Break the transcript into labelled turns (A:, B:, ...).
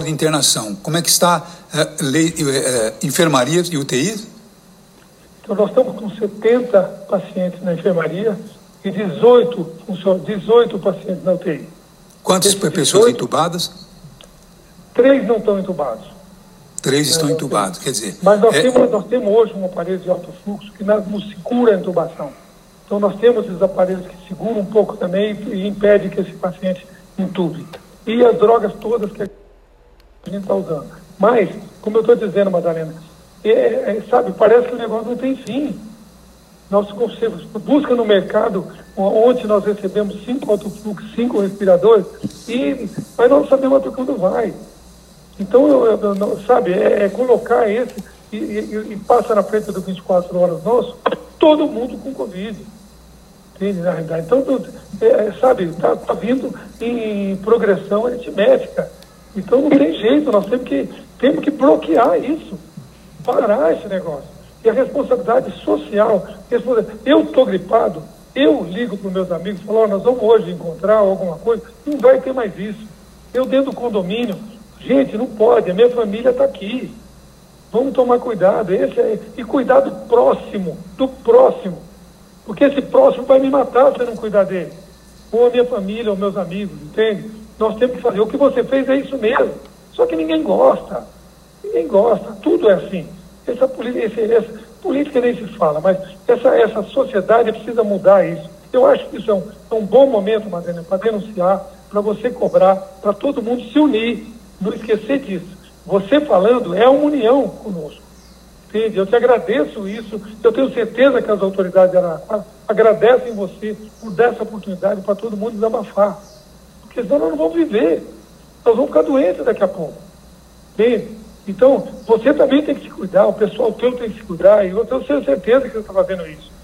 A: de internação. Como é que está enfermaria e UTI?
B: Então, nós estamos com 70 pacientes na enfermaria e 18 pacientes na UTI.
A: Quantas pessoas entubadas?
B: 3 não estão entubados.
A: 3 estão entubados, quer dizer...
B: Mas nós temos hoje um aparelho de alto fluxo que nos segura a intubação. Então, nós temos esses aparelhos que seguram um pouco também e impede que esse paciente entube. E as drogas todas que a gente está usando. Mas, como eu estou dizendo, Madalena, sabe, parece que o negócio não tem fim. Nós busca no mercado, onde nós recebemos 5 alto fluxo, 5 respiradores, mas nós não sabemos até quando vai. Então, sabe, colocar esse e passa na frente do 24 horas nosso, todo mundo com Covid. Entende, na realidade? Então, sabe, está vindo em progressão aritmética. Então, não tem jeito, nós temos que bloquear isso, parar esse negócio. E a responsabilidade social, eu estou gripado, eu ligo para os meus amigos e falo, nós vamos hoje encontrar alguma coisa, não vai ter mais isso. Eu dentro do condomínio, gente, não pode, a minha família está aqui. Vamos tomar cuidado, e cuidar do próximo, porque esse próximo vai me matar se eu não cuidar dele. Ou a minha família, ou meus amigos, entende? Nós temos que fazer, o que você fez é isso mesmo, só que ninguém gosta, tudo é assim. Essa política nem se fala, mas essa sociedade precisa mudar isso. Eu acho que isso é um bom momento, Madalena, para denunciar, para você cobrar, para todo mundo se unir, não esquecer disso. Você falando é uma união conosco. Entende? Eu te agradeço isso, eu tenho certeza que as autoridades de Araraquara agradecem você por dar essa oportunidade para todo mundo desabafar. Porque senão nós não vamos viver, nós vamos ficar doentes daqui a pouco. Entende? Então, você também tem que se cuidar, o pessoal teu tem que se cuidar, e eu tenho certeza que você está fazendo isso.